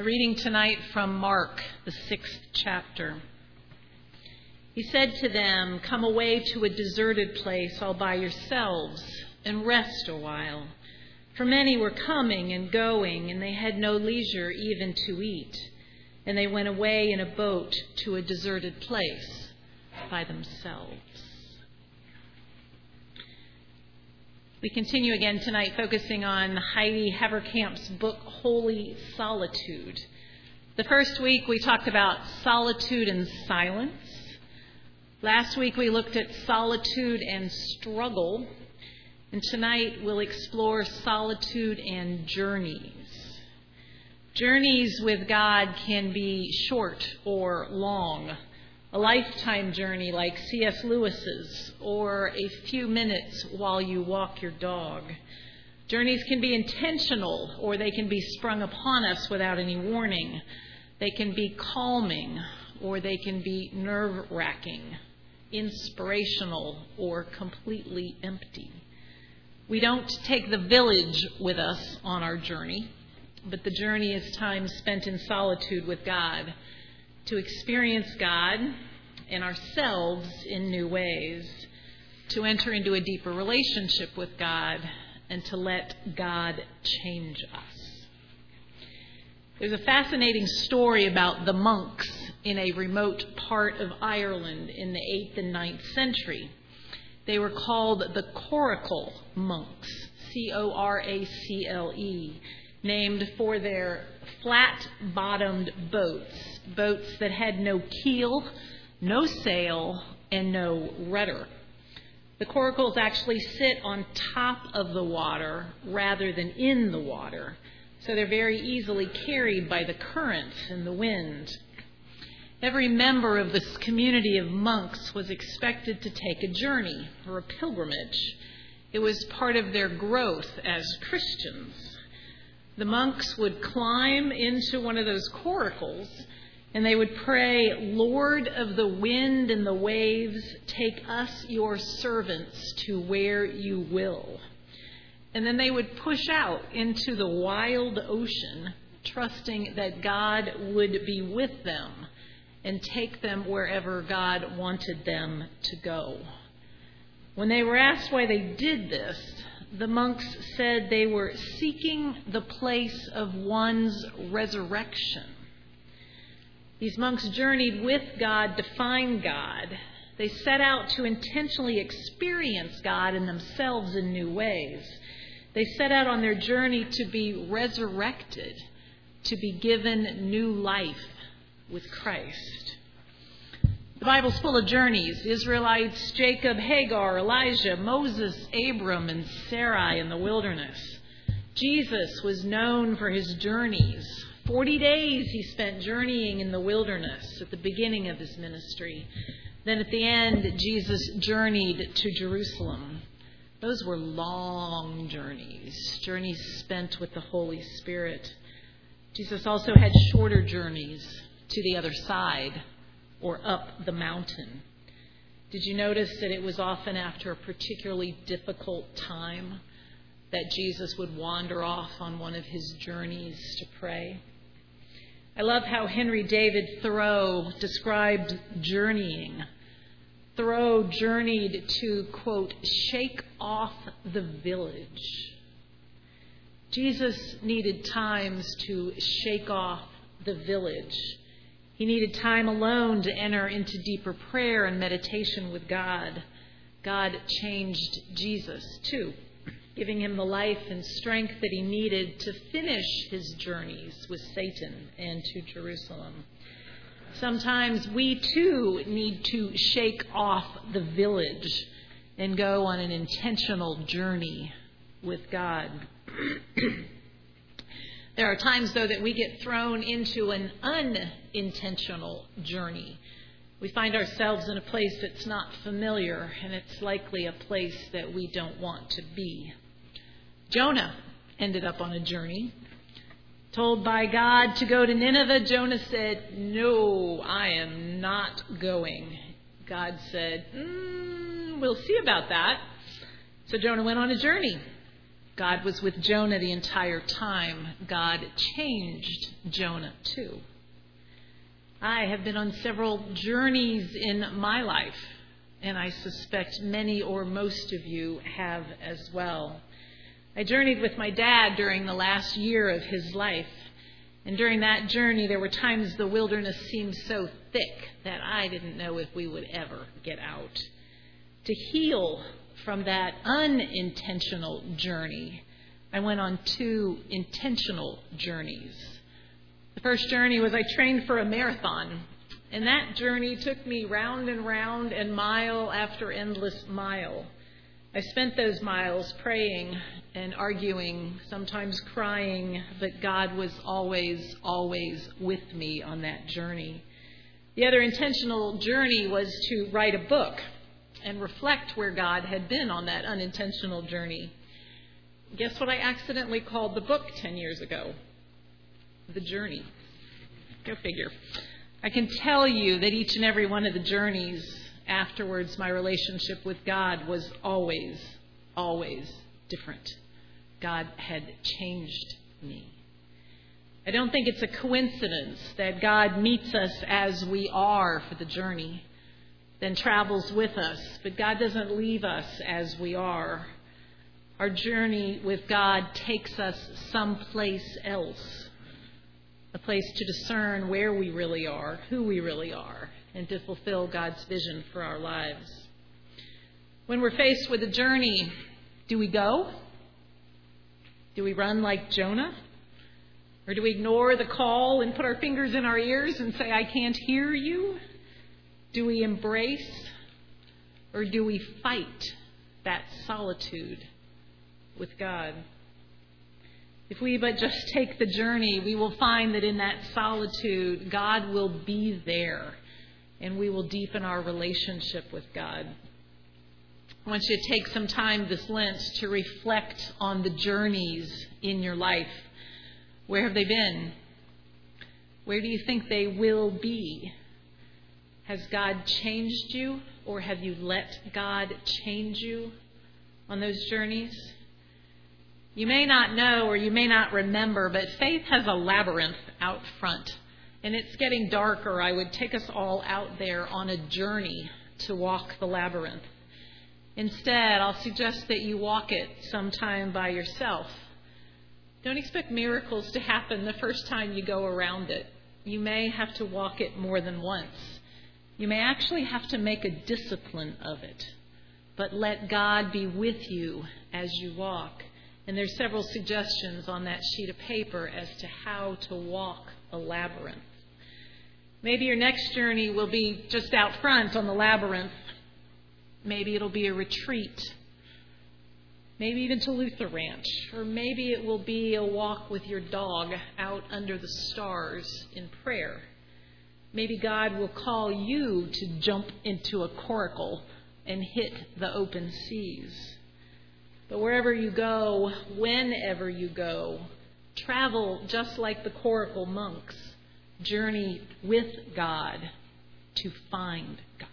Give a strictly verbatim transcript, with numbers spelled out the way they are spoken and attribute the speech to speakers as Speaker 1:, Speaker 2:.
Speaker 1: A reading tonight from Mark, the sixth chapter. He said to them, "Come away to a deserted place all by yourselves and rest a while." For many were coming and going, and they had no leisure even to eat. And they went away in a boat to a deserted place by themselves. We continue again tonight focusing on Heidi Haverkamp's book, Holy Solitude. The first week we talked about solitude and silence. Last week we looked at solitude and struggle. And tonight we'll explore solitude and journeys. Journeys with God can be short or long. A lifetime journey like C S Lewis's, or a few minutes while you walk your dog. Journeys can be intentional, or they can be sprung upon us without any warning. They can be calming, or they can be nerve-wracking, inspirational, or completely empty. We don't take the village with us on our journey, but the journey is time spent in solitude with God, to experience God and ourselves in new ways, to enter into a deeper relationship with God, and to let God change us. There's a fascinating story about the monks in a remote part of Ireland in the eighth and ninth century. They were called the Coracle monks, C O R A C L E, named for their flat-bottomed boats, boats that had no keel, no sail, and no rudder. The coracles actually sit on top of the water rather than in the water, so they're very easily carried by the current and the wind. Every member of this community of monks was expected to take a journey or a pilgrimage. It was part of their growth as Christians. The monks would climb into one of those coracles and they would pray, "Lord of the wind and the waves, take us, your servants, to where you will." And then they would push out into the wild ocean, trusting that God would be with them and take them wherever God wanted them to go. When they were asked why they did this, the monks said they were seeking the place of one's resurrection. These monks journeyed with God to find God. They set out to intentionally experience God and themselves in new ways. They set out on their journey to be resurrected, to be given new life with Christ. The Bible's full of journeys. Israelites, Jacob, Hagar, Elijah, Moses, Abram, and Sarai in the wilderness. Jesus was known for his journeys. Forty days he spent journeying in the wilderness at the beginning of his ministry. Then at the end, Jesus journeyed to Jerusalem. Those were long journeys, journeys spent with the Holy Spirit. Jesus also had shorter journeys to the other side, or up the mountain. Did you notice that it was often after a particularly difficult time that Jesus would wander off on one of his journeys to pray? I love how Henry David Thoreau described journeying. Thoreau journeyed to, quote, shake off the village. Jesus needed times to shake off the village. He needed time alone to enter into deeper prayer and meditation with God. God changed Jesus, too, giving him the life and strength that he needed to finish his journeys with Satan and to Jerusalem. Sometimes we, too, need to shake off the village and go on an intentional journey with God. There are times, though, that we get thrown into an unintentional journey. We find ourselves in a place that's not familiar, and it's likely a place that we don't want to be. Jonah ended up on a journey. Told by God to go to Nineveh, Jonah said, "No, I am not going." God said, mm, "We'll see about that." So Jonah went on a journey. God was with Jonah the entire time. God changed Jonah too. I have been on several journeys in my life, and I suspect many or most of you have as well. I journeyed with my dad during the last year of his life, and during that journey there were times the wilderness seemed so thick that I didn't know if we would ever get out. To heal from that unintentional journey, I went on two intentional journeys. The first journey was I trained for a marathon, and that journey took me round and round and mile after endless mile. I spent those miles praying and arguing, sometimes crying, but God was always, always with me on that journey. The other intentional journey was to write a book and reflect where God had been on that unintentional journey. Guess what I accidentally called the book ten years ago? The Journey. Go figure. I can tell you that each and every one of the journeys afterwards, my relationship with God was always, always different. God had changed me. I don't think it's a coincidence that God meets us as we are for the journey, then travels with us. But God doesn't leave us as we are. Our journey with God takes us someplace else, a place to discern where we really are, who we really are, and to fulfill God's vision for our lives. When we're faced with a journey, do we go? Do we run like Jonah? Or do we ignore the call and put our fingers in our ears and say, I can't hear you? Do we embrace, or do we fight that solitude with God? If we but just take the journey, we will find that in that solitude, God will be there, and we will deepen our relationship with God. I want you to take some time this Lent to reflect on the journeys in your life. Where have they been? Where do you think they will be? Has God changed you, or have you let God change you on those journeys? You may not know, or you may not remember, but faith has a labyrinth out front, and it's getting darker. I would take us all out there on a journey to walk the labyrinth. Instead, I'll suggest that you walk it sometime by yourself. Don't expect miracles to happen the first time you go around it. You may have to walk it more than once. You may actually have to make a discipline of it, but let God be with you as you walk. And there's several suggestions on that sheet of paper as to how to walk a labyrinth. Maybe your next journey will be just out front on the labyrinth. Maybe it'll be a retreat. Maybe even to Luther Ranch. Or maybe it will be a walk with your dog out under the stars in prayer. Maybe God will call you to jump into a coracle and hit the open seas. But wherever you go, whenever you go, travel just like the coracle monks. Journey with God to find God.